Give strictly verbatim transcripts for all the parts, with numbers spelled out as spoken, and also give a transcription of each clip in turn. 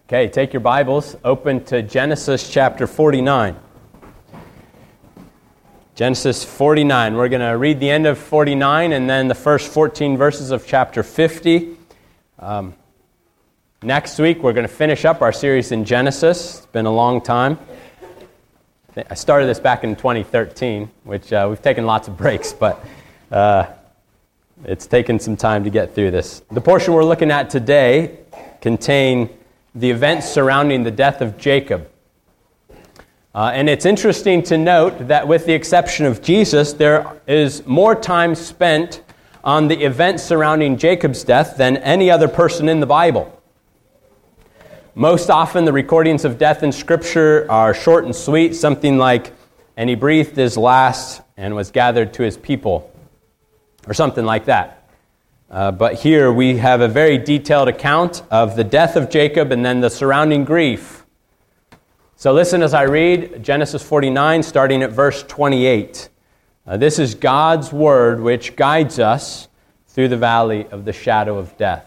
Okay, take your Bibles, open to Genesis chapter forty-nine. Genesis forty-nine. We're going to read the end of forty-nine and then the first fourteen verses of chapter fifty. Um, next week, we're going to finish up our series in Genesis. It's been a long time. I started this back in twenty thirteen, which uh, we've taken lots of breaks, but uh, it's taken some time to get through this. The portion we're looking at today contain the events surrounding the death of Jacob. Uh, and it's interesting to note that with the exception of Jesus, there is more time spent on the events surrounding Jacob's death than any other person in the Bible. Most often the recordings of death in Scripture are short and sweet, something like, "And he breathed his last and was gathered to his people," or something like that. Uh, but here we have a very detailed account of the death of Jacob and then the surrounding grief. So listen as I read Genesis forty-nine, starting at verse twenty-eight. Uh, this is God's word which guides us through the valley of the shadow of death.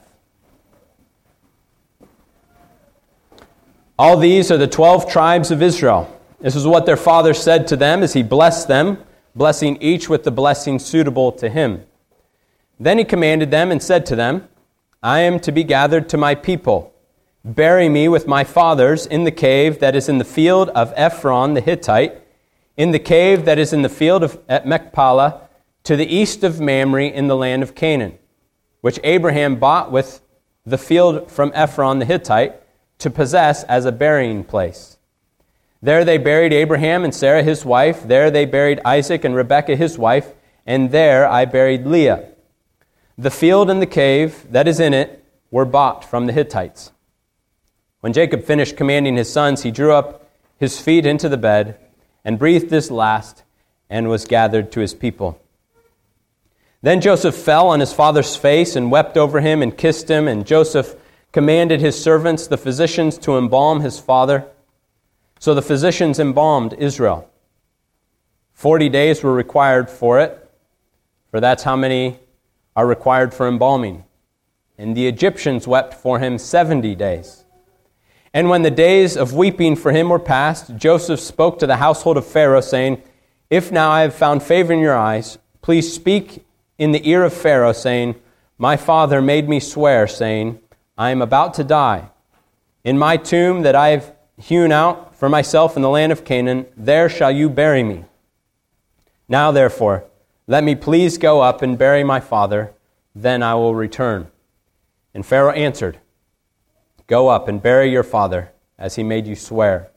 All these are the twelve tribes of Israel. This is what their father said to them as he blessed them, blessing each with the blessing suitable to him. Then he commanded them and said to them, "I am to be gathered to my people. Bury me with my fathers in the cave that is in the field of Ephron the Hittite, in the cave that is in the field of at Machpelah, to the east of Mamre in the land of Canaan, which Abraham bought with the field from Ephron the Hittite to possess as a burying place. There they buried Abraham and Sarah his wife. There they buried Isaac and Rebekah his wife. And there I buried Leah. The field and the cave that is in it were bought from the Hittites." When Jacob finished commanding his sons, he drew up his feet into the bed and breathed his last and was gathered to his people. Then Joseph fell on his father's face and wept over him and kissed him, and Joseph commanded his servants, the physicians, to embalm his father. So the physicians embalmed Israel. Forty days were required for it, for that's how many are required for embalming. And the Egyptians wept for him seventy days. And when the days of weeping for him were past, Joseph spoke to the household of Pharaoh, saying, "If now I have found favor in your eyes, please speak in the ear of Pharaoh, saying, My father made me swear, saying, I am about to die. In my tomb that I have hewn out for myself in the land of Canaan, there shall you bury me. Now therefore, let me please go up and bury my father, then I will return." And Pharaoh answered, "Go up and bury your father, as he made you swear."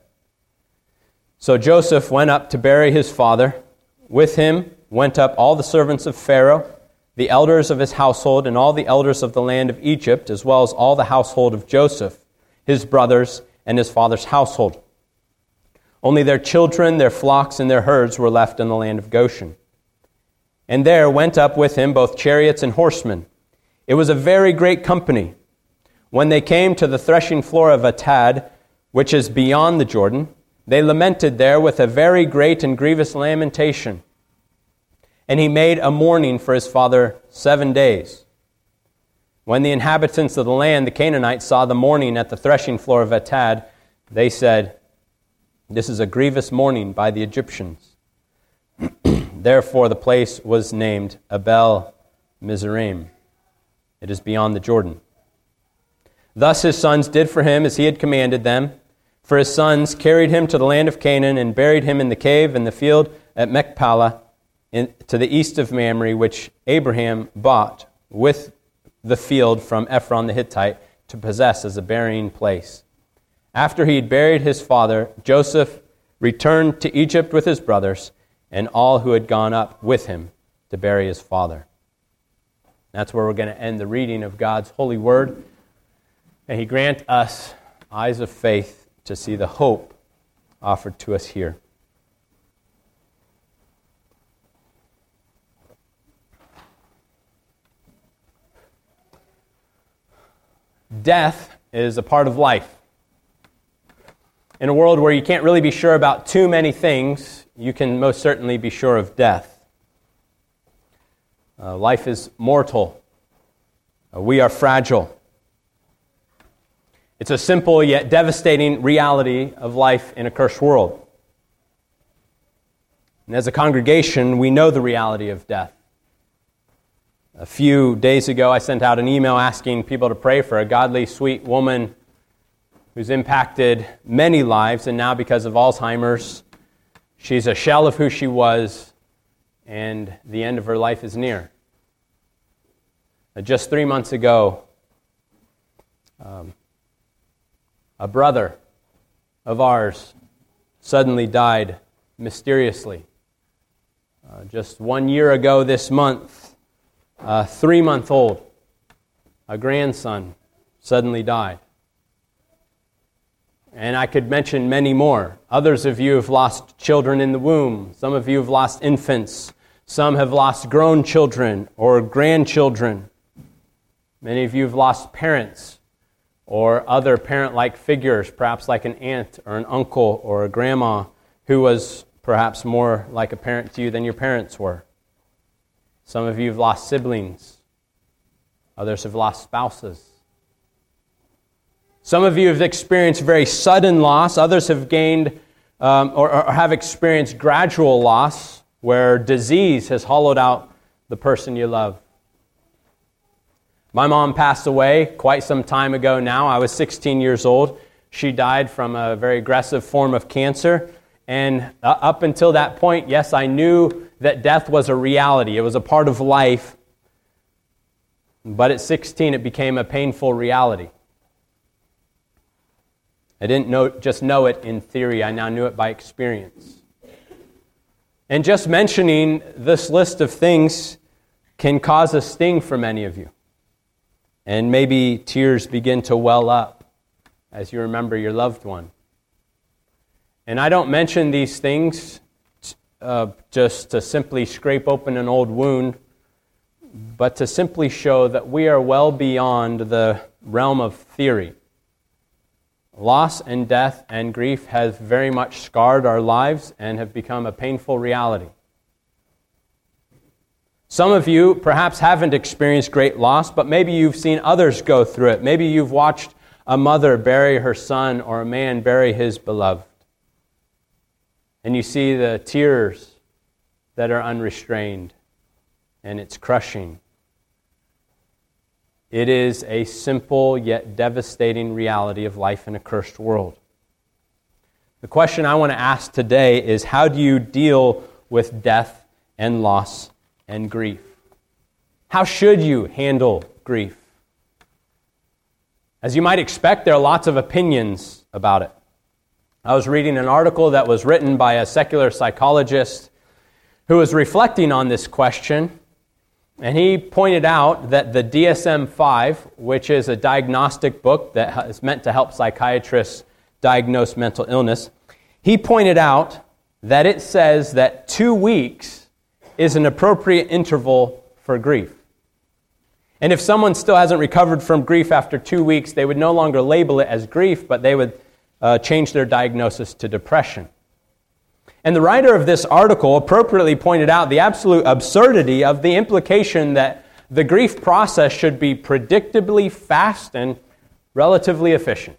So Joseph went up to bury his father. With him went up all the servants of Pharaoh, the elders of his household, and all the elders of the land of Egypt, as well as all the household of Joseph, his brothers, and his father's household. Only their children, their flocks, and their herds were left in the land of Goshen. And there went up with him both chariots and horsemen. It was a very great company. When they came to the threshing floor of Atad, which is beyond the Jordan, they lamented there with a very great and grievous lamentation. And he made a mourning for his father seven days. When the inhabitants of the land, the Canaanites, saw the mourning at the threshing floor of Atad, they said, "This is a grievous mourning by the Egyptians." Therefore the place was named Abel Mizraim. It is beyond the Jordan. Thus his sons did for him as he had commanded them. For his sons carried him to the land of Canaan and buried him in the cave in the field at Machpelah in, to the east of Mamre, which Abraham bought with the field from Ephron the Hittite to possess as a burying place. After he had buried his father, Joseph returned to Egypt with his brothers and all who had gone up with him to bury his father. That's where we're going to end the reading of God's holy word. And he grant us eyes of faith to see the hope offered to us here. Death is a part of life. In a world where you can't really be sure about too many things, you can most certainly be sure of death. Uh, life is mortal. Uh, we are fragile. It's a simple yet devastating reality of life in a cursed world. And as a congregation, we know the reality of death. A few days ago, I sent out an email asking people to pray for a godly, sweet woman who's impacted many lives, and now because of Alzheimer's, she's a shell of who she was, and the end of her life is near. Just three months ago, um, a brother of ours suddenly died mysteriously. Uh, just one year ago this month, a three-month-old, a grandson, suddenly died. And I could mention many more. Others of you have lost children in the womb. Some of you have lost infants. Some have lost grown children or grandchildren. Many of you have lost parents or other parent-like figures, perhaps like an aunt or an uncle or a grandma who was perhaps more like a parent to you than your parents were. Some of you have lost siblings. Others have lost spouses. Some of you have experienced very sudden loss. Others have gained um, or, or have experienced gradual loss where disease has hollowed out the person you love. My mom passed away quite some time ago now. I was sixteen years old. She died from a very aggressive form of cancer. And uh, up until that point, yes, I knew that death was a reality. It was a part of life. But at sixteen, it became a painful reality. I didn't know, just know it in theory. I now knew it by experience. And just mentioning this list of things can cause a sting for many of you. And maybe tears begin to well up as you remember your loved one. And I don't mention these things uh, just to simply scrape open an old wound, but to simply show that we are well beyond the realm of theory. Loss and death and grief have very much scarred our lives and have become a painful reality. Some of you perhaps haven't experienced great loss, but maybe you've seen others go through it. Maybe you've watched a mother bury her son or a man bury his beloved. And you see the tears that are unrestrained, and it's crushing. It is a simple yet devastating reality of life in a cursed world. The question I want to ask today is, how do you deal with death and loss and grief? How should you handle grief? As you might expect, there are lots of opinions about it. I was reading an article that was written by a secular psychologist who was reflecting on this question, and he pointed out that the D S M five, which is a diagnostic book that is meant to help psychiatrists diagnose mental illness, he pointed out that it says that two weeks is an appropriate interval for grief. And if someone still hasn't recovered from grief after two weeks, they would no longer label it as grief, but they would uh, change their diagnosis to depression. And the writer of this article appropriately pointed out the absolute absurdity of the implication that the grief process should be predictably fast and relatively efficient.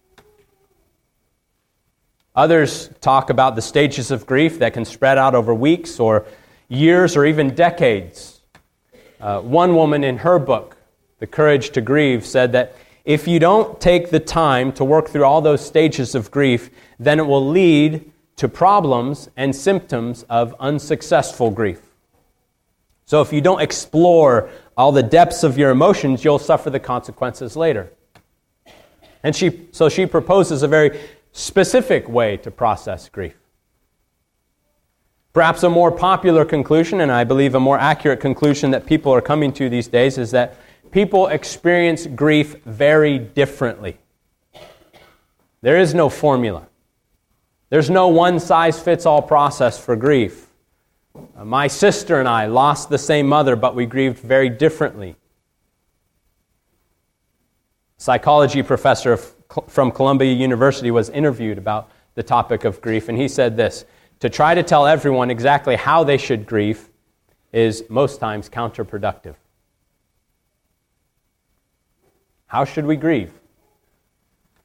Others talk about the stages of grief that can spread out over weeks or years or even decades. Uh, one woman in her book, The Courage to Grieve, said that if you don't take the time to work through all those stages of grief, then it will lead to problems and symptoms of unsuccessful grief. So if you don't explore all the depths of your emotions, you'll suffer the consequences later. And she, so she proposes a very specific way to process grief. Perhaps a more popular conclusion, and I believe a more accurate conclusion that people are coming to these days, is that people experience grief very differently. There is no formula. There's no one-size-fits-all process for grief. Uh, my sister and I lost the same mother, but we grieved very differently. A psychology professor from Columbia University was interviewed about the topic of grief, and he said this: to try to tell everyone exactly how they should grieve is most times counterproductive. How should we grieve?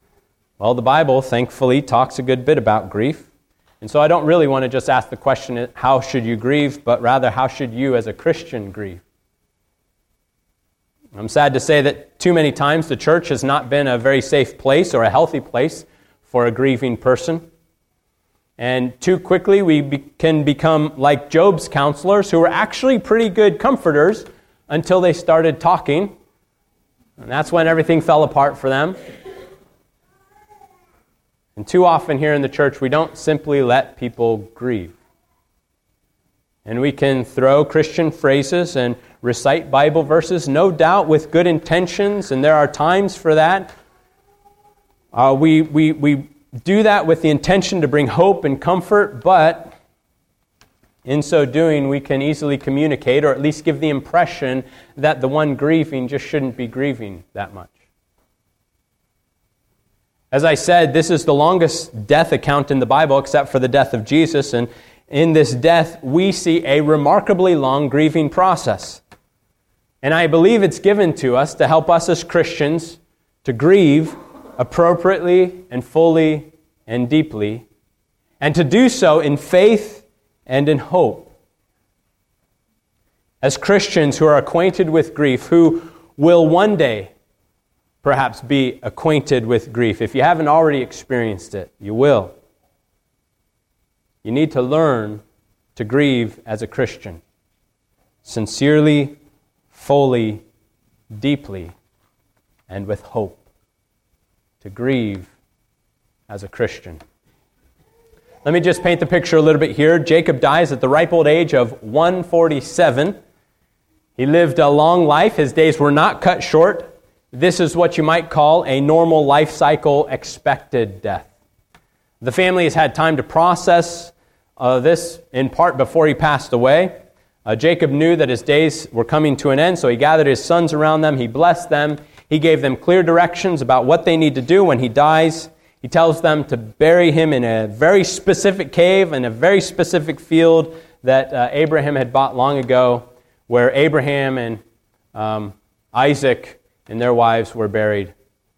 Well, the Bible, thankfully, talks a good bit about grief. And so I don't really want to just ask the question, how should you grieve, but rather, how should you as a Christian grieve? I'm sad to say that too many times the church has not been a very safe place or a healthy place for a grieving person. And too quickly we be- can become like Job's counselors, who were actually pretty good comforters until they started talking. And that's when everything fell apart for them. And too often here in the church, we don't simply let people grieve. And we can throw Christian phrases and recite Bible verses, no doubt with good intentions, and there are times for that. Uh, we, we, we do that with the intention to bring hope and comfort, but in so doing, we can easily communicate, or at least give the impression that the one grieving just shouldn't be grieving that much. As I said, this is the longest death account in the Bible, except for the death of Jesus, and in this death, we see a remarkably long grieving process. And I believe it's given to us to help us as Christians to grieve appropriately and fully and deeply, and to do so in faith and in hope. As Christians who are acquainted with grief, who will one day perhaps be acquainted with grief. If you haven't already experienced it, you will. You need to learn to grieve as a Christian, sincerely, fully, deeply, and with hope. To grieve as a Christian. Let me just paint the picture a little bit here. Jacob dies at the ripe old age of one hundred forty-seven. He lived a long life. His days were not cut short. This is what you might call a normal life cycle expected death. The family has had time to process uh, this in part before he passed away. Uh, Jacob knew that his days were coming to an end, so he gathered his sons around them. He blessed them. He gave them clear directions about what they need to do when he dies. He tells them to bury him in a very specific cave in a very specific field that uh, Abraham had bought long ago, where Abraham and um, Isaac and their wives were buried.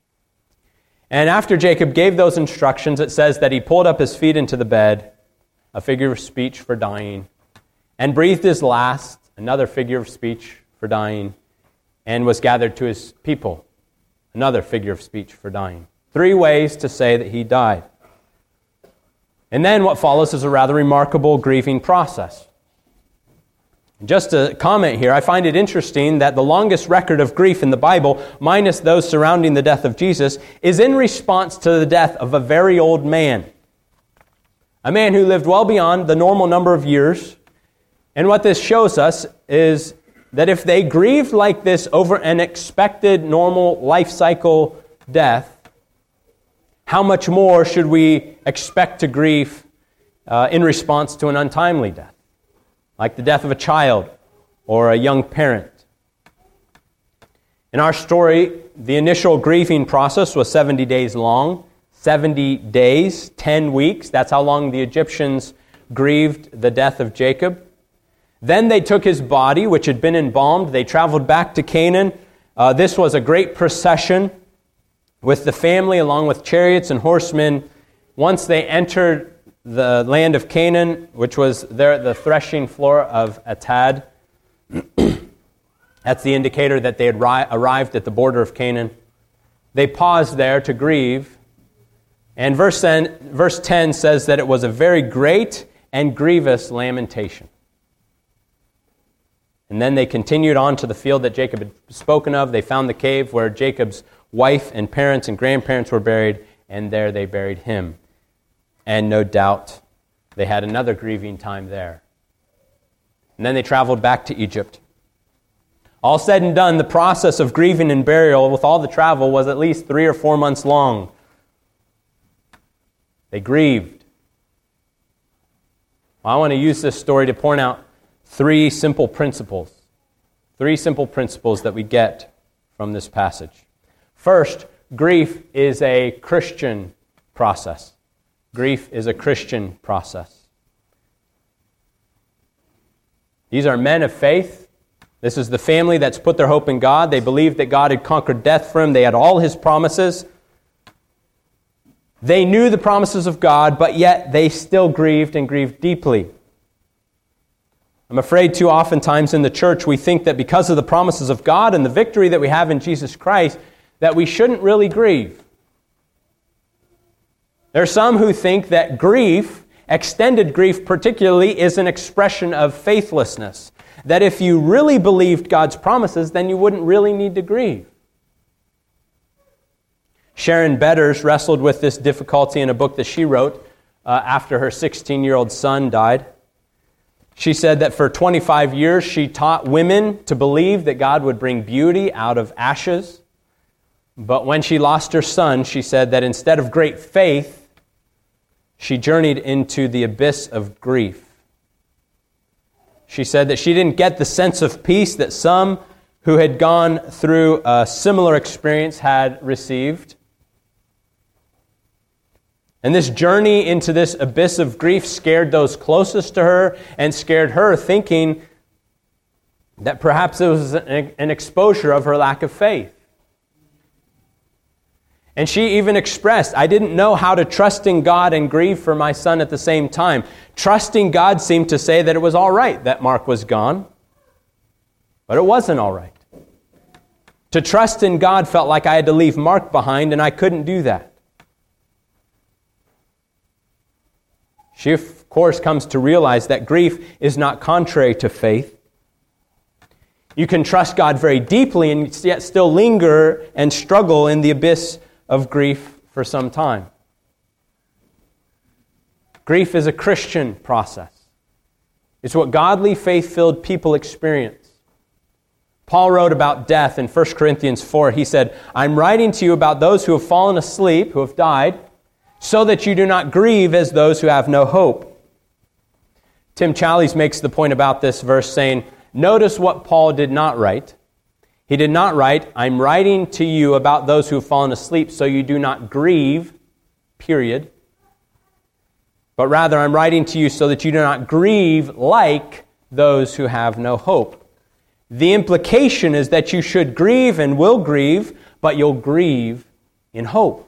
And after Jacob gave those instructions, it says that he pulled up his feet into the bed, a figure of speech for dying, and breathed his last, another figure of speech for dying, and was gathered to his people, another figure of speech for dying. Three ways to say that he died. And then what follows is a rather remarkable grieving process. Just a comment here, I find it interesting that the longest record of grief in the Bible, minus those surrounding the death of Jesus, is in response to the death of a very old man. A man who lived well beyond the normal number of years. And what this shows us is that if they grieved like this over an expected normal life cycle death, how much more should we expect to grieve uh, in response to an untimely death? Like the death of a child or a young parent. In our story, the initial grieving process was seventy days long. seventy days, ten weeks. That's how long the Egyptians grieved the death of Jacob. Then they took his body, which had been embalmed. They traveled back to Canaan. Uh, this was a great procession with the family along with chariots and horsemen. Once they entered the land of Canaan, which was there at the threshing floor of Atad. That's the indicator that they had ri- arrived at the border of Canaan. They paused there to grieve. And verse ten, verse ten says that it was a very great and grievous lamentation. And then they continued on to the field that Jacob had spoken of. They found the cave where Jacob's wife and parents and grandparents were buried, and there they buried him. And no doubt they had another grieving time there. And then they traveled back to Egypt. All said and done, the process of grieving and burial with all the travel was at least three or four months long. They grieved. Well, I want to use this story to point out three simple principles. Three simple principles that we get from this passage. First, grief is a Christian process. Grief is a Christian process. These are men of faith. This is the family that's put their hope in God. They believed that God had conquered death for them. They had all His promises. They knew the promises of God, but yet they still grieved and grieved deeply. I'm afraid too oftentimes in the church we think that because of the promises of God and the victory that we have in Jesus Christ, that we shouldn't really grieve. There are some who think that grief, extended grief particularly, is an expression of faithlessness. That if you really believed God's promises, then you wouldn't really need to grieve. Sharon Betters wrestled with this difficulty in a book that she wrote uh, after her sixteen-year-old son died. She said that for twenty-five years she taught women to believe that God would bring beauty out of ashes. But when she lost her son, she said that instead of great faith, she journeyed into the abyss of grief. She said that she didn't get the sense of peace that some who had gone through a similar experience had received. And this journey into this abyss of grief scared those closest to her and scared her, thinking that perhaps it was an exposure of her lack of faith. And she even expressed, I didn't know how to trust in God and grieve for my son at the same time. Trusting God seemed to say that it was all right that Mark was gone, but it wasn't all right. To trust in God felt like I had to leave Mark behind, and I couldn't do that. She, of course, comes to realize that grief is not contrary to faith. You can trust God very deeply and yet still linger and struggle in the abyss of grief for some time. Grief is a Christian process. It's what godly, faith-filled people experience. Paul wrote about death in First Corinthians four. He said, I'm writing to you about those who have fallen asleep, who have died, so that you do not grieve as those who have no hope. Tim Challies makes the point about this verse saying, notice what Paul did not write. He did not write, I'm writing to you about those who have fallen asleep so you do not grieve, period. But rather, I'm writing to you so that you do not grieve like those who have no hope. The implication is that you should grieve and will grieve, but you'll grieve in hope.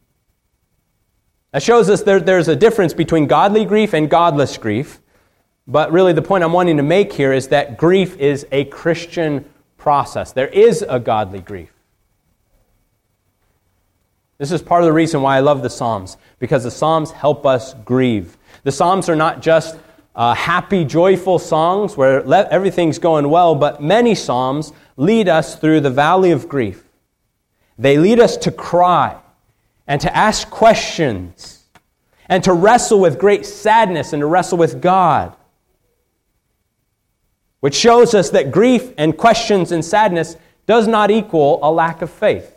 That shows us there, there's a difference between godly grief and godless grief. But really the point I'm wanting to make here is that grief is a Christian process. There is a godly grief. This is part of the reason why I love the Psalms, because the Psalms help us grieve. The Psalms are not just uh, happy, joyful songs where le- everything's going well, but many Psalms lead us through the valley of grief. They lead us to cry, and to ask questions, and to wrestle with great sadness, and to wrestle with God. Which shows us that grief and questions and sadness does not equal a lack of faith.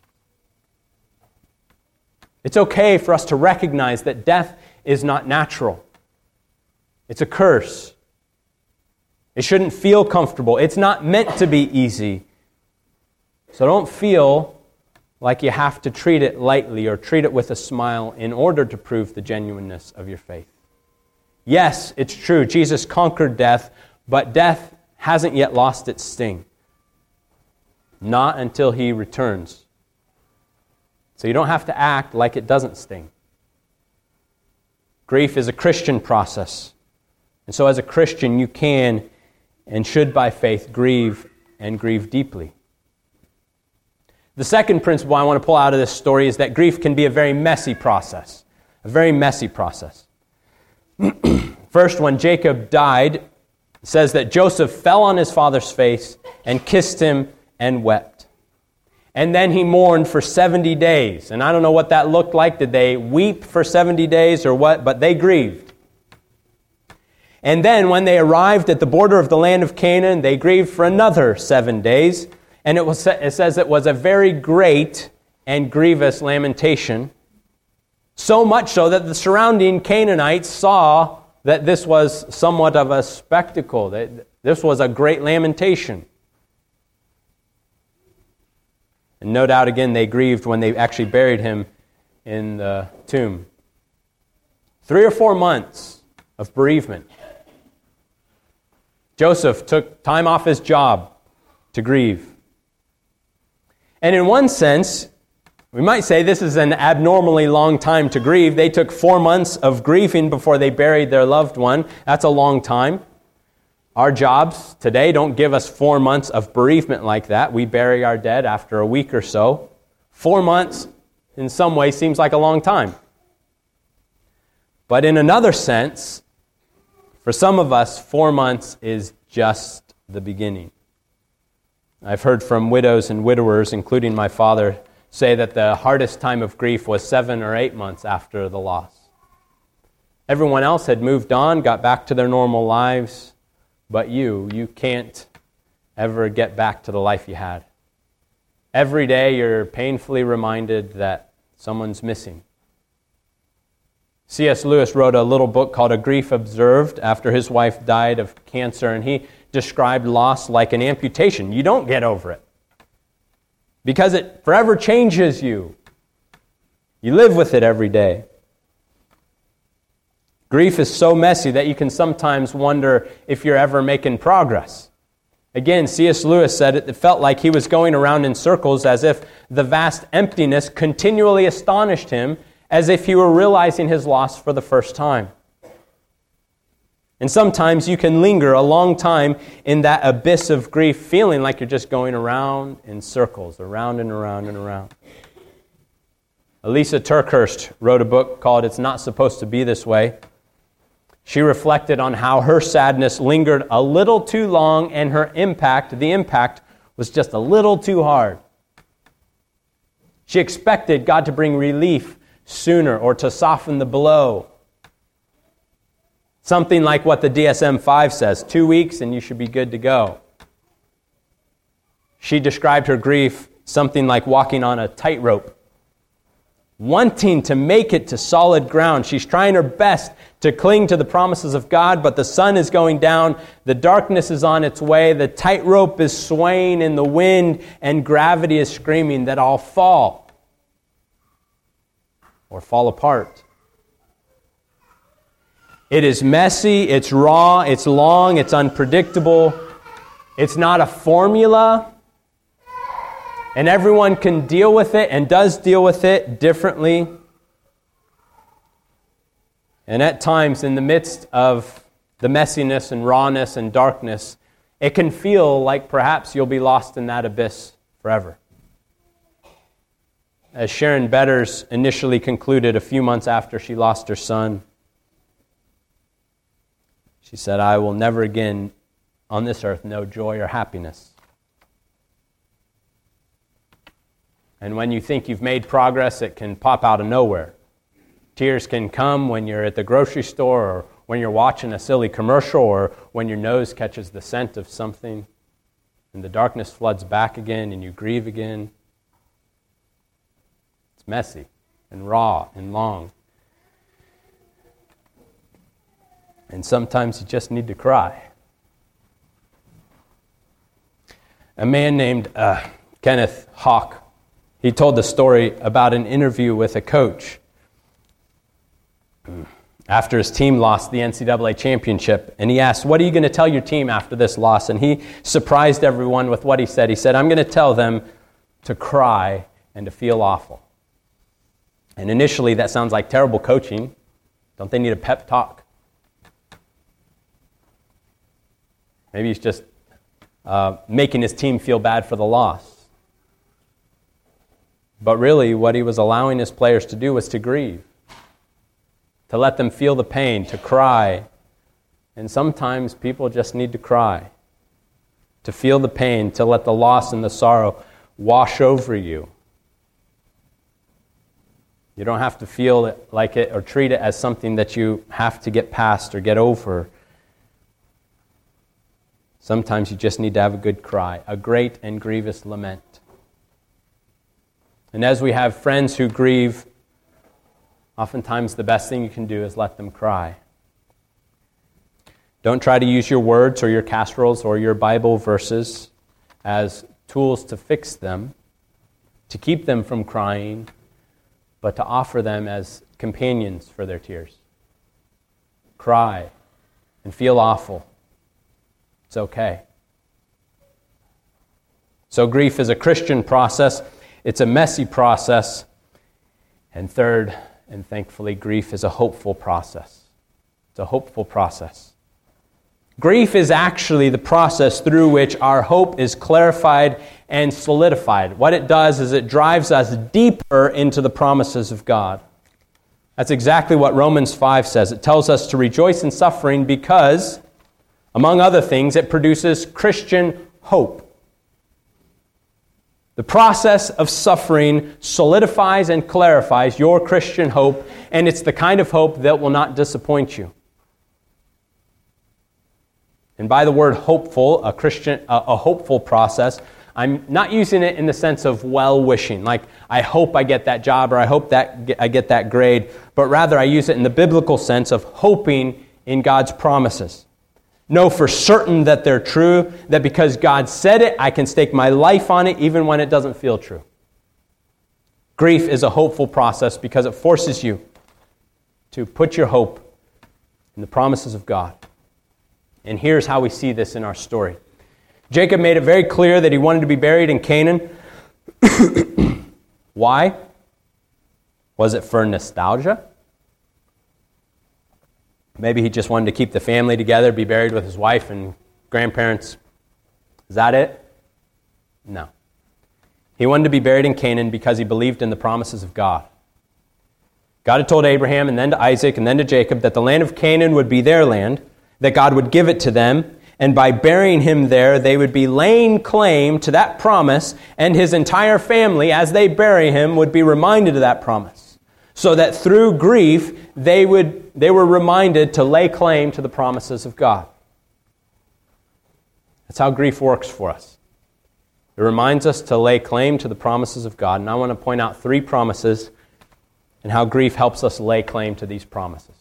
It's okay for us to recognize that death is not natural. It's a curse. It shouldn't feel comfortable. It's not meant to be easy. So don't feel like you have to treat it lightly or treat it with a smile in order to prove the genuineness of your faith. Yes, it's true, Jesus conquered death, but death hasn't yet lost its sting. Not until He returns. So you don't have to act like it doesn't sting. Grief is a Christian process. And so as a Christian, you can and should by faith grieve and grieve deeply. The second principle I want to pull out of this story is that grief can be a very messy process. A very messy process. First, when Jacob died, it says that Joseph fell on his father's face and kissed him and wept. And then he mourned for seventy days. And I don't know what that looked like. Did they weep for seventy days or what? But they grieved. And then when they arrived at the border of the land of Canaan, they grieved for another seven days. And it, was, it says it was a very great and grievous lamentation. So much so that the surrounding Canaanites saw that this was somewhat of a spectacle. That this was a great lamentation. And no doubt again they grieved when they actually buried him in the tomb. Three or four months of bereavement. Joseph took time off his job to grieve. And in one sense, We might say this is an abnormally long time to grieve. They took four months of grieving before they buried their loved one. That's a long time. Our jobs today don't give us four months of bereavement like that. We bury our dead after a week or so. Four months, in some way, seems like a long time. But in another sense, for some of us, four months is just the beginning. I've heard from widows and widowers, including my father, say that the hardest time of grief was seven or eight months after the loss. Everyone else had moved on, got back to their normal lives, but you, you can't ever get back to the life you had. Every day you're painfully reminded that someone's missing. C S Lewis wrote a little book called A Grief Observed after his wife died of cancer, and he described loss like an amputation. You don't get over it because it forever changes you. You live with it every day. Grief is so messy that you can sometimes wonder if you're ever making progress. Again, C S Lewis said it felt like he was going around in circles as if the vast emptiness continually astonished him, as if he were realizing his loss for the first time. And sometimes you can linger a long time in that abyss of grief, feeling like you're just going around in circles, around and around and around. Elisa Turkhurst wrote a book called It's Not Supposed to Be This Way. She reflected on how her sadness lingered a little too long and her impact, the impact, was just a little too hard. She expected God to bring relief sooner or to soften the blow. Something like what the D S M five says, two weeks and you should be good to go. She described her grief something like walking on a tightrope, wanting to make it to solid ground. She's trying her best to cling to the promises of God, but the sun is going down, the darkness is on its way, the tightrope is swaying in the wind, and gravity is screaming that I'll fall or fall apart. It is messy, it's raw, it's long, it's unpredictable. It's not a formula. And everyone can deal with it and does deal with it differently. And at times, in the midst of the messiness and rawness and darkness, it can feel like perhaps you'll be lost in that abyss forever. As Sharon Betters initially concluded a few months after she lost her son, she said, I will never again on this earth know joy or happiness. And when you think you've made progress, it can pop out of nowhere. Tears can come when you're at the grocery store or when you're watching a silly commercial or when your nose catches the scent of something and the darkness floods back again and you grieve again. It's messy and raw and long. And sometimes you just need to cry. A man named uh, Kenneth Hawk, he told the story about an interview with a coach after his team lost the N C double A championship. And he asked, what are you going to tell your team after this loss? And he surprised everyone with what he said. He said, I'm going to tell them to cry and to feel awful. And initially that sounds like terrible coaching. Don't they need a pep talk? Maybe he's just uh, making his team feel bad for the loss. But really, what he was allowing his players to do was to grieve, to let them feel the pain, to cry. And sometimes people just need to cry, to feel the pain, to let the loss and the sorrow wash over you. You don't have to feel it like it or treat it as something that you have to get past or get over. Sometimes you just need to have a good cry, a great and grievous lament. And as we have friends who grieve, oftentimes the best thing you can do is let them cry. Don't try to use your words or your casseroles or your Bible verses as tools to fix them, to keep them from crying, but to offer them as companions for their tears. Cry and feel awful. It's okay. So grief is a Christian process. it's a messy process. And third, and thankfully, grief is a hopeful process. It's a hopeful process. Grief is actually the process through which our hope is clarified and solidified. What it does is it drives us deeper into the promises of God. That's exactly what Romans five says. It tells us to rejoice in suffering because, among other things, it produces Christian hope. The process of suffering solidifies and clarifies your Christian hope, and it's the kind of hope that will not disappoint you. And by the word hopeful, a Christian, a, a hopeful process, I'm not using it in the sense of well-wishing, like I hope I get that job or I hope that I get that grade, but rather I use it in the biblical sense of hoping in God's promises. Know for certain that they're true, that because God said it, I can stake my life on it even when it doesn't feel true. Grief is a hopeful process because it forces you to put your hope in the promises of God. And here's how we see this in our story. Jacob made it very clear that he wanted to be buried in Canaan. Why? Was it for nostalgia? Maybe he just wanted to keep the family together, be buried with his wife and grandparents. Is that it? No. He wanted to be buried in Canaan because he believed in the promises of God. God had told Abraham and then to Isaac and then to Jacob that the land of Canaan would be their land, that God would give it to them, and by burying him there, they would be laying claim to that promise, and his entire family, as they bury him, would be reminded of that promise. So that through grief, they would they were reminded to lay claim to the promises of God. That's how grief works for us. It reminds us to lay claim to the promises of God, and I want to point out three promises and how grief helps us lay claim to these promises.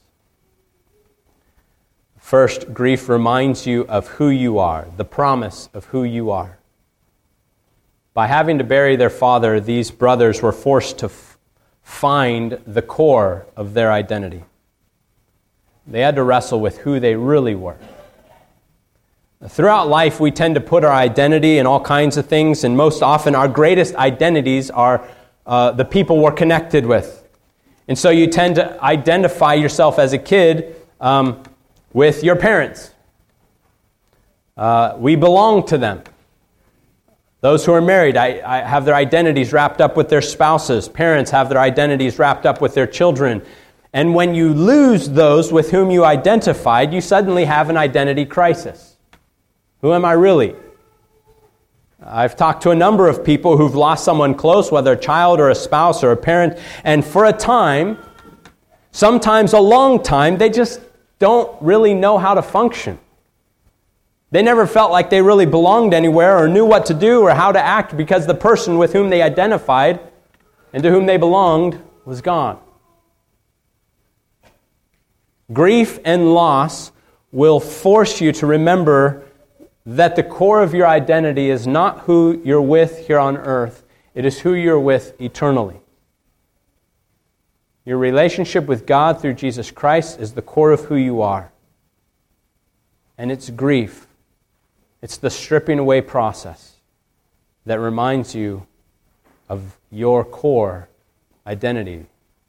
First, grief reminds you of who you are, the promise of who you are. By having to bury their father, these brothers were forced to f- find the core of their identity. They had to wrestle with who they really were. Throughout life, we tend to put our identity in all kinds of things, and most often our greatest identities are uh, the people we're connected with. And so you tend to identify yourself as a kid um, with your parents. Uh, we belong to them. Those who are married I, I have their identities wrapped up with their spouses. Parents have their identities wrapped up with their children. And when you lose those with whom you identified, you suddenly have an identity crisis. Who am I really? I've talked to a number of people who've lost someone close, whether a child or a spouse or a parent, and for a time, sometimes a long time, they just don't really know how to function. They never felt like they really belonged anywhere or knew what to do or how to act because the person with whom they identified and to whom they belonged was gone. Grief and loss will force you to remember that the core of your identity is not who you're with here on earth. It is who you're with eternally. Your relationship with God through Jesus Christ is the core of who you are. And it's grief. It's the stripping away process that reminds you of your core identity.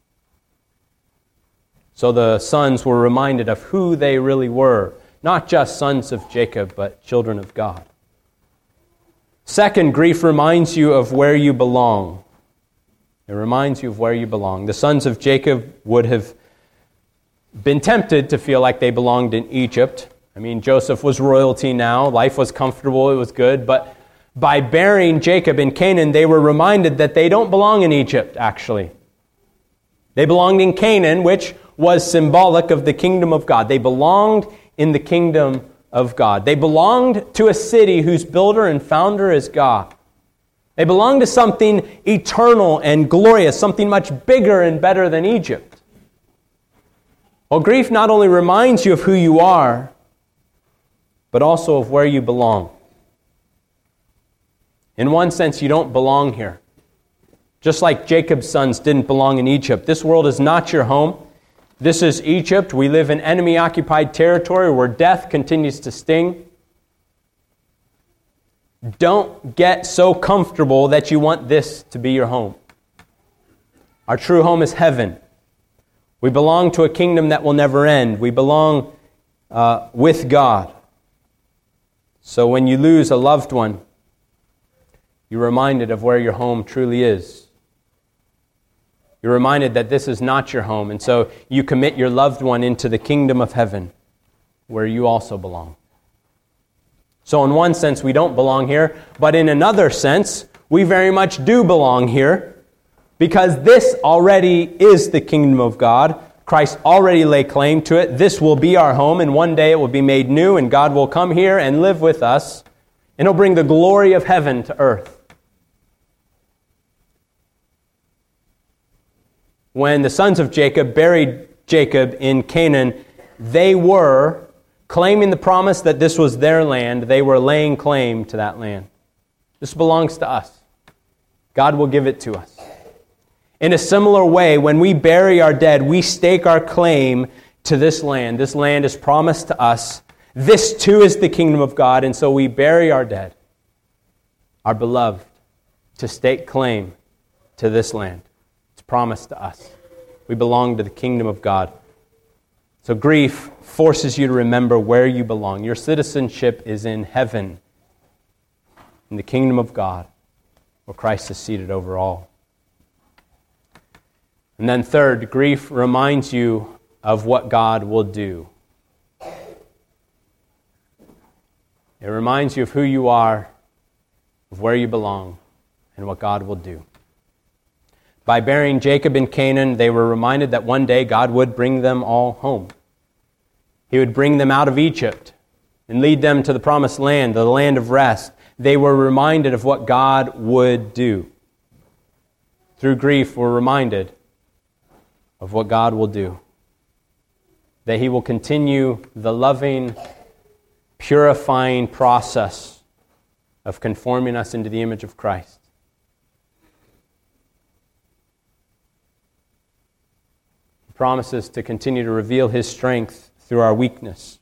So the sons were reminded of who they really were, not just sons of Jacob, but children of God. Second, grief reminds you of where you belong. It reminds you of where you belong. The sons of Jacob would have been tempted to feel like they belonged in Egypt. I mean, Joseph was royalty now. Life was comfortable. It was good. But by burying Jacob in Canaan, they were reminded that they don't belong in Egypt, actually. They belonged in Canaan, which was symbolic of the kingdom of God. They belonged in the kingdom of God. They belonged to a city whose builder and founder is God. They belonged to something eternal and glorious, something much bigger and better than Egypt. Well, grief not only reminds you of who you are, but also of where you belong. In one sense, you don't belong here. Just like Jacob's sons didn't belong in Egypt. This world is not your home. This is Egypt. We live in enemy-occupied territory where death continues to sting. Don't get so comfortable that you want this to be your home. Our true home is heaven. We belong to a kingdom that will never end. We belong uh, with God. So when you lose a loved one, you're reminded of where your home truly is. You're reminded that this is not your home, and so you commit your loved one into the kingdom of heaven, where you also belong. So in one sense, we don't belong here, but in another sense, we very much do belong here, because this already is the kingdom of God. Christ already laid claim to it. This will be our home, and one day it will be made new, and God will come here and live with us, and He'll bring the glory of heaven to earth. When the sons of Jacob buried Jacob in Canaan, they were claiming the promise that this was their land. They were laying claim to that land. This belongs to us. God will give it to us. In a similar way, when we bury our dead, we stake our claim to this land. This land is promised to us. This too is the kingdom of God, and so we bury our dead, our beloved, to stake claim to this land. It's promised to us. We belong to the kingdom of God. So grief forces you to remember where you belong. Your citizenship is in heaven, in the kingdom of God, where Christ is seated over all. And then third, grief reminds you of what God will do. It reminds you of who you are, of where you belong, and what God will do. By burying Jacob in Canaan, they were reminded that one day God would bring them all home. He would bring them out of Egypt and lead them to the promised land, the land of rest. They were reminded of what God would do. Through grief, we're reminded of what God will do. That He will continue the loving, purifying process of conforming us into the image of Christ. He promises to continue to reveal His strength through our weakness.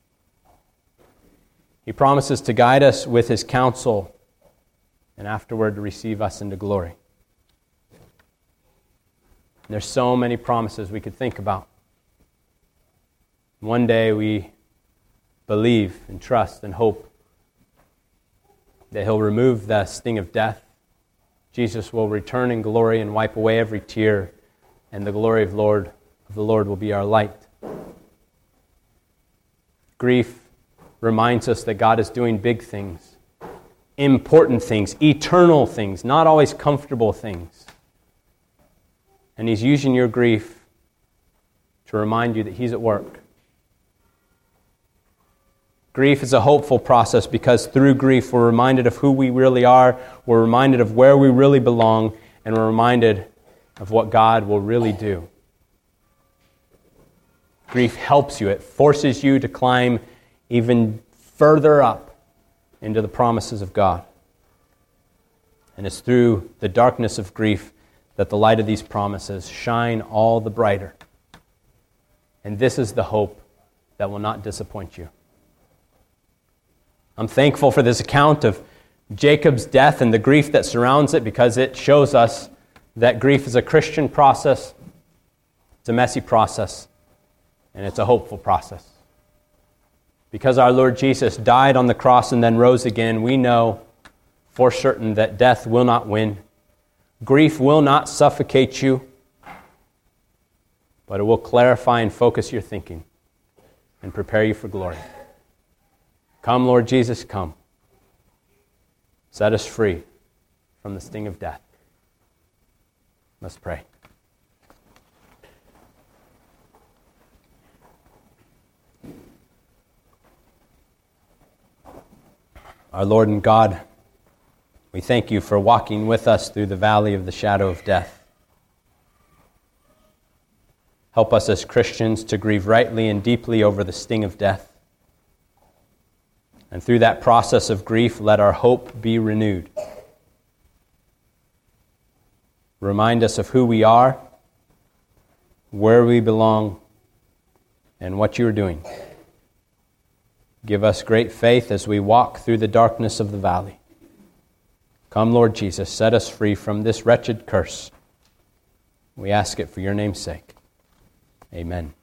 He promises to guide us with His counsel and afterward to receive us into glory. And there's so many promises we could think about. One day we believe and trust and hope that He'll remove the sting of death. Jesus will return in glory and wipe away every tear, and the glory of Lord of the Lord will be our light. Grief reminds us that God is doing big things, important things, eternal things, not always comfortable things. And He's using your grief to remind you that He's at work. Grief is a hopeful process because through grief we're reminded of who we really are, we're reminded of where we really belong, and we're reminded of what God will really do. Grief helps you. It forces you to climb even further up into the promises of God. And it's through the darkness of grief that the light of these promises shine all the brighter. And this is the hope that will not disappoint you. I'm thankful for this account of Jacob's death and the grief that surrounds it, because it shows us that grief is a Christian process. It's a messy process. And it's a hopeful process. Because our Lord Jesus died on the cross and then rose again, we know for certain that death will not win. Grief will not suffocate you, but it will clarify and focus your thinking and prepare you for glory. Come, Lord Jesus, come. Set us free from the sting of death. Let's pray. Our Lord and God, we thank You for walking with us through the valley of the shadow of death. Help us as Christians to grieve rightly and deeply over the sting of death. And through that process of grief, let our hope be renewed. Remind us of who we are, where we belong, and what You are doing. Give us great faith as we walk through the darkness of the valley. Come, Lord Jesus, set us free from this wretched curse. We ask it for your name's sake. Amen.